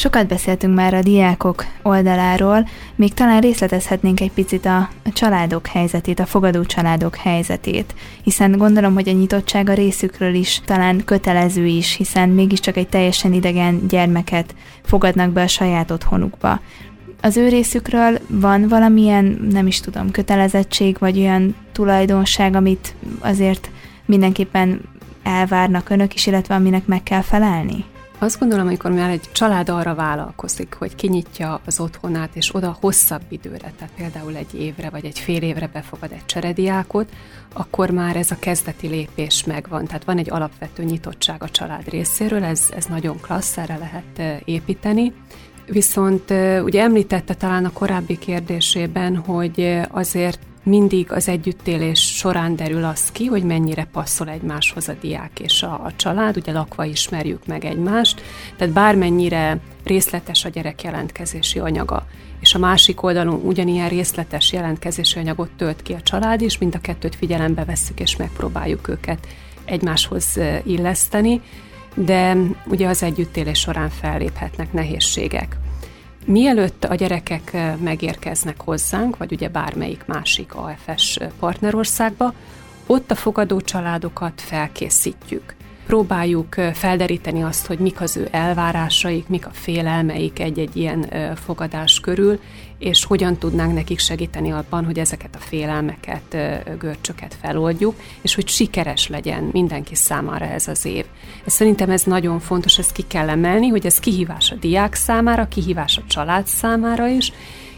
Sokat beszéltünk már a diákok oldaláról, még talán részletezhetnénk egy picit a családok helyzetét, a fogadó családok helyzetét, hiszen gondolom, hogy a nyitottság a részükről is talán kötelező is, hiszen mégiscsak egy teljesen idegen gyermeket fogadnak be a saját otthonukba. Az ő részükről van valamilyen, nem is tudom, kötelezettség, vagy olyan tulajdonság, amit azért mindenképpen elvárnak önök is, illetve aminek meg kell felelni? Azt gondolom, amikor már egy család arra vállalkozik, hogy kinyitja az otthonát, és oda hosszabb időre, tehát például egy évre vagy egy fél évre befogad egy cserediákot, akkor már ez a kezdeti lépés megvan. Tehát van egy alapvető nyitottság a család részéről, ez nagyon klassz, erre lehet építeni. Viszont ugye említette talán a korábbi kérdésében, hogy azért mindig az együttélés során derül az ki, hogy mennyire passzol egymáshoz a diák és a család, ugye lakva ismerjük meg egymást, tehát bármennyire részletes a gyerek jelentkezési anyaga, és a másik oldalon ugyanilyen részletes jelentkezési anyagot tölt ki a család is, mind a kettőt figyelembe vesszük, és megpróbáljuk őket egymáshoz illeszteni, de ugye az együttélés során felléphetnek nehézségek. Mielőtt a gyerekek megérkeznek hozzánk, vagy ugye bármelyik másik AFS partnerországba, ott a fogadó családokat felkészítjük. Próbáljuk felderíteni azt, hogy mik az ő elvárásaik, mik a félelmeik egy-egy ilyen fogadás körül, és hogyan tudnánk nekik segíteni abban, hogy ezeket a félelmeket, görcsöket feloldjuk, és hogy sikeres legyen mindenki számára ez az év. Szerintem ez nagyon fontos, ezt ki kell emelni, hogy ez kihívás a diák számára, kihívás a család számára is,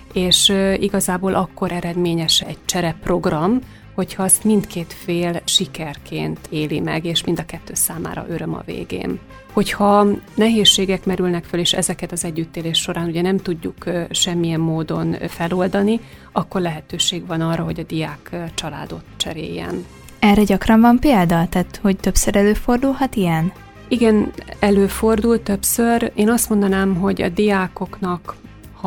és igazából akkor eredményes egy csereprogram, hogyha azt mindkét fél sikerként éli meg, és mind a kettő számára öröm a végén. Hogyha nehézségek merülnek föl, és ezeket az együttélés során ugye nem tudjuk semmilyen módon feloldani, akkor lehetőség van arra, hogy a diák családot cseréljen. Erre gyakran van példa? Tehát, hogy többször előfordulhat ilyen? Igen, előfordul többször. Én azt mondanám, hogy a diákoknak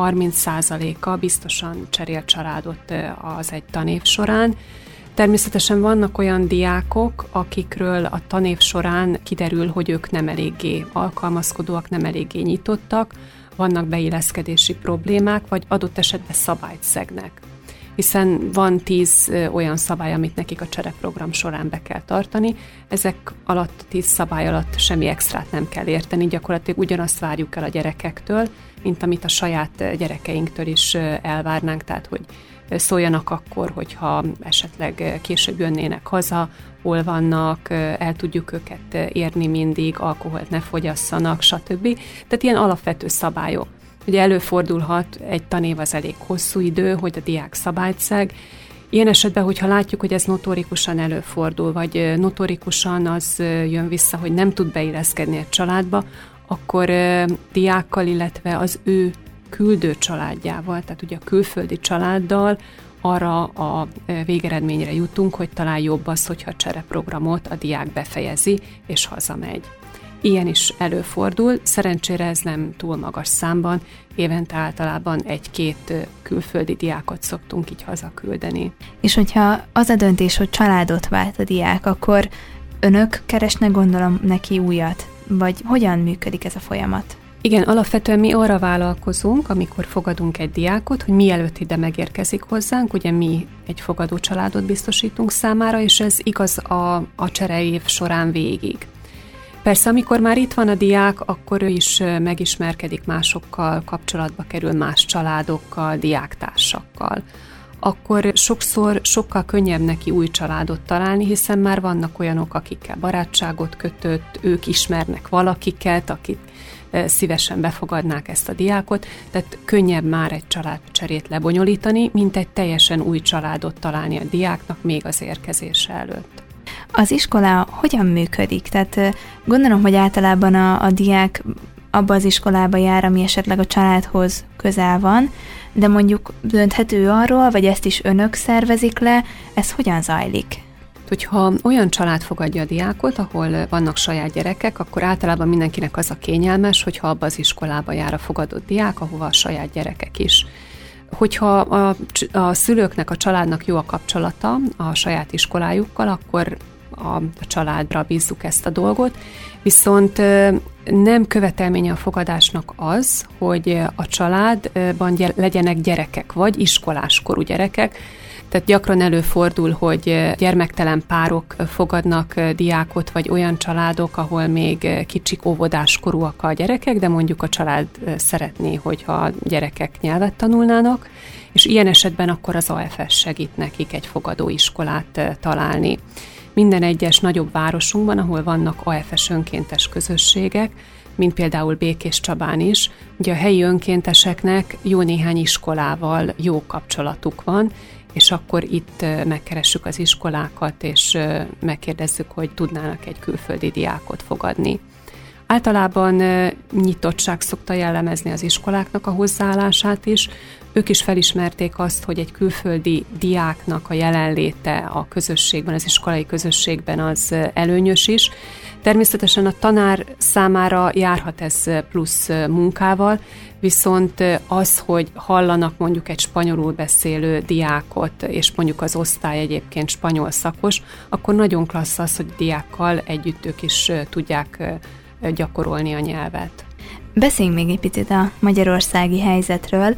30%-a biztosan cserél családot az egy tanév során. Természetesen vannak olyan diákok, akikről a tanév során kiderül, hogy ők nem eléggé alkalmazkodóak, nem eléggé nyitottak, vannak beilleszkedési problémák, vagy adott esetben szabályt szegnek. Hiszen van 10 olyan szabály, amit nekik a csereprogram során be kell tartani. Ezek alatt, 10 szabály alatt semmi extrát nem kell érteni, gyakorlatilag ugyanazt várjuk el a gyerekektől, mint amit a saját gyerekeinktől is elvárnánk, tehát hogy szóljanak akkor, hogyha esetleg később jönnének haza, hol vannak, el tudjuk őket érni mindig, alkoholt ne fogyasszanak, stb. Tehát ilyen alapvető szabályok. Ugye előfordulhat, egy tanév az elég hosszú idő, hogy a diák szabályt szeg. Ilyen esetben, hogyha látjuk, hogy ez notorikusan előfordul, vagy notorikusan az jön vissza, hogy nem tud beilleszkedni egy családba, akkor diákkal, illetve az ő küldő családjával, tehát ugye a külföldi családdal arra a végeredményre jutunk, hogy talán jobb az, hogyha a csereprogramot a diák befejezi és hazamegy. Ilyen is előfordul, szerencsére ez nem túl magas számban, évente általában 1-2 külföldi diákot szoktunk így hazaküldeni. És hogyha az a döntés, hogy családot vált a diák, akkor önök keresnek, gondolom, neki újat? Vagy hogyan működik ez a folyamat? Igen, alapvetően mi arra vállalkozunk, amikor fogadunk egy diákot, hogy mielőtt ide megérkezik hozzánk, ugye mi egy fogadó családot biztosítunk számára, és ez igaz a csereév során végig. Persze, amikor már itt van a diák, akkor ő is megismerkedik másokkal, kapcsolatba kerül más családokkal, diáktársakkal. Akkor sokszor sokkal könnyebb neki új családot találni, hiszen már vannak olyanok, akikkel barátságot kötött, ők ismernek valakiket, akik szívesen befogadnák ezt a diákot, tehát könnyebb már egy családcserét lebonyolítani, mint egy teljesen új családot találni a diáknak még az érkezése előtt. Az iskola hogyan működik? Tehát gondolom, hogy általában a diák abba az iskolába jár, ami esetleg a családhoz közel van, de mondjuk dönthető arról, vagy ezt is önök szervezik le, ez hogyan zajlik? Hogyha olyan család fogadja a diákot, ahol vannak saját gyerekek, akkor általában mindenkinek az a kényelmes, hogyha abba az iskolába jár a fogadott diák, ahova a saját gyerekek is. Hogyha a szülőknek, a családnak jó a kapcsolata a saját iskolájukkal, akkor a családra bízzuk ezt a dolgot. Viszont nem követelménye a fogadásnak az, hogy a családban legyenek gyerekek, vagy iskoláskorú gyerekek. Tehát gyakran előfordul, hogy gyermektelen párok fogadnak diákot, vagy olyan családok, ahol még kicsik óvodáskorúak a gyerekek, de mondjuk a család szeretné, hogyha a gyerekek nyelvet tanulnának, és ilyen esetben akkor az AFS segít nekik egy fogadóiskolát találni. Minden egyes nagyobb városunkban, ahol vannak AFS önkéntes közösségek, mint például Békéscsabán is, ugye a helyi önkénteseknek jó néhány iskolával jó kapcsolatuk van, és akkor itt megkeressük az iskolákat, és megkérdezzük, hogy tudnának egy külföldi diákot fogadni. Általában nyitottság szokta jellemezni az iskoláknak a hozzáállását is. Ők is felismerték azt, hogy egy külföldi diáknak a jelenléte a közösségben, az iskolai közösségben az előnyös is. Természetesen a tanár számára járhat ez plusz munkával, viszont az, hogy hallanak mondjuk egy spanyolul beszélő diákot, és mondjuk az osztály egyébként spanyol szakos, akkor nagyon klassz az, hogy diákkal együtt ők is tudják gyakorolni a nyelvet. Beszéljünk még egy picit a magyarországi helyzetről.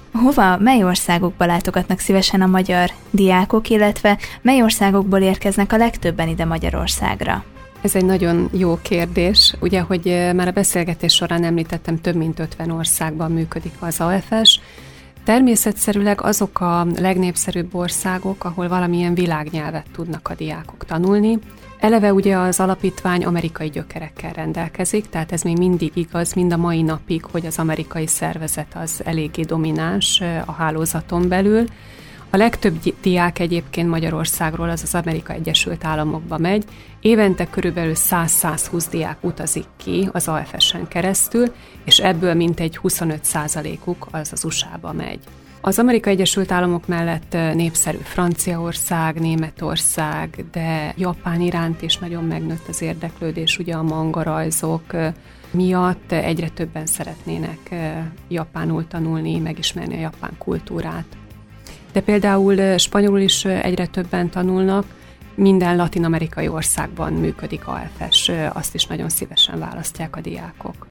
Mely országokba látogatnak szívesen a magyar diákok, illetve mely országokból érkeznek a legtöbben ide Magyarországra? Ez egy nagyon jó kérdés. Ugye, hogy már a beszélgetés során említettem, több mint 50 országban működik az AFS. Természetszerűleg azok a legnépszerűbb országok, ahol valamilyen világnyelvet tudnak a diákok tanulni. Eleve ugye az alapítvány amerikai gyökerekkel rendelkezik, tehát ez még mindig igaz, mind a mai napig, hogy az amerikai szervezet az eléggé domináns a hálózaton belül. A legtöbb diák egyébként Magyarországról az Amerikai Egyesült Államokba megy. Évente körülbelül 100-120 diák utazik ki az AFS-en keresztül, és ebből mintegy 25%-uk az USA-ba megy. Az Amerikai Egyesült Államok mellett népszerű Franciaország, Németország, de Japán iránt is nagyon megnőtt az érdeklődés, ugye a mangarajzok miatt egyre többen szeretnének japánul tanulni, megismerni a japán kultúrát. De például spanyolul is egyre többen tanulnak, minden latin-amerikai országban működik AFS, azt is nagyon szívesen választják a diákok.